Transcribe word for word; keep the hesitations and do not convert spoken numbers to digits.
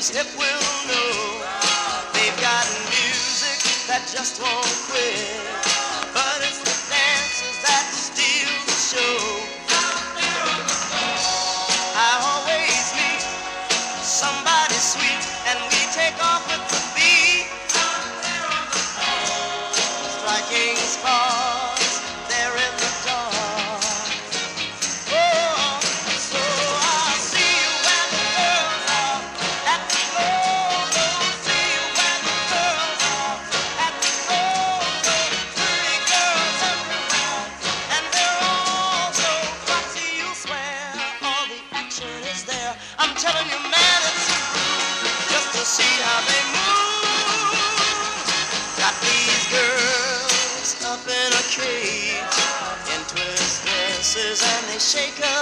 who's hip will know. They've got music that just won't quit, but it's the dancers that steal the show. I always meet somebody sweet, and we take off with the beat, striking stars there in the dark. Oh, so I'll see you when the girls are at the go-go. See you when the girls are at the go-go. Pretty girls everywhere, and they're all so foxy, you'll swear all the action is there. I'm telling you, man, it's a groove just to see how they move. Got these girls up in a cage in twist dresses, and they shake her